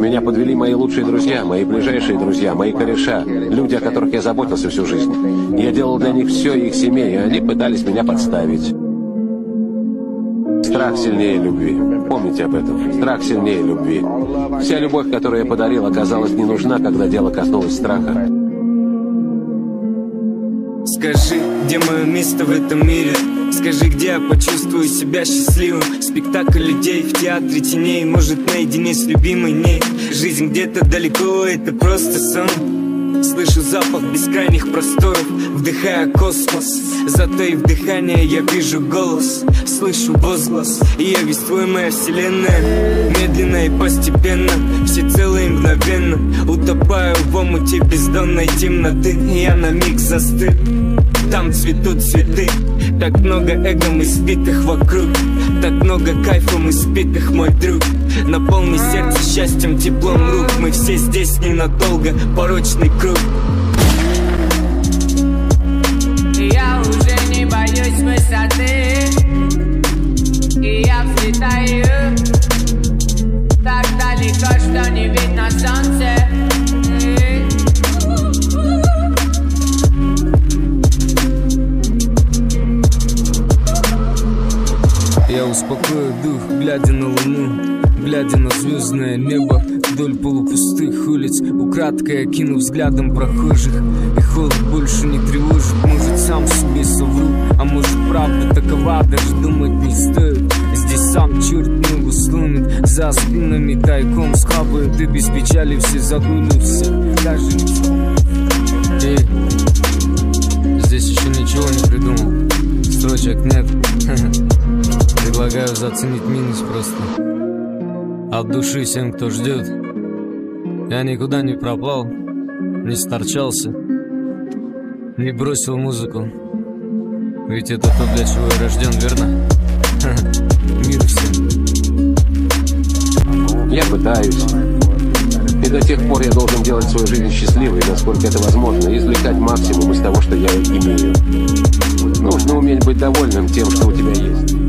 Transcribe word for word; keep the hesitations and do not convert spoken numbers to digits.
Меня подвели мои лучшие друзья, мои ближайшие друзья, мои кореша, люди, о которых я заботился всю жизнь. Я делал для них все, их семей, и они пытались меня подставить. Страх сильнее любви. Помните об этом. Страх сильнее любви. Вся любовь, которую я подарил, оказалась не нужна, когда дело коснулось страха. Скажи, где мое место в этом мире? Скажи, где я почувствую себя счастливым? Спектакль людей в театре теней, может, наедине с любимой ней. Жизнь где-то далеко, это просто сон. Слышу запах бескрайних просторов, вдыхая космос. Затаив дыхание, я вижу голос, слышу возглас. И я весь твой, моя вселенная. Медленно и постепенно, всецело и мгновенно утопаю в омуте бездонной темноты. Я на миг застыл, там цветут цветы. Так много эго испитых вокруг, так много кайфом испитых, мой друг. Наполни сердце счастьем, теплом рук. Мы все здесь ненадолго, порочный круг. Я уже не боюсь высоты, и я взлетаю так далеко, что не видно солнце. Я успокою дух, глядя на луну, глядя на звездное небо вдоль полупустых улиц. Украдкой окинув взглядом прохожих, и холод больше не тревожит. Может, сам себе совру, а может, правда такова, даже думать не стоит. Здесь сам черт ногу сломит, за спинами тайком схлапают, и без печали все загонят всех, даже не... Эй, здесь еще ничего не придумал, строчек нет. Предлагаю заценить минус просто. От души всем, кто ждет. Я никуда не пропал, не сторчался, не бросил музыку. Ведь это то, для чего я рожден, верно? Мир всем. Я пытаюсь. И до тех пор я должен делать свою жизнь счастливой, насколько это возможно, и извлекать максимум из того, что я имею. Нужно уметь быть довольным тем, что у тебя есть.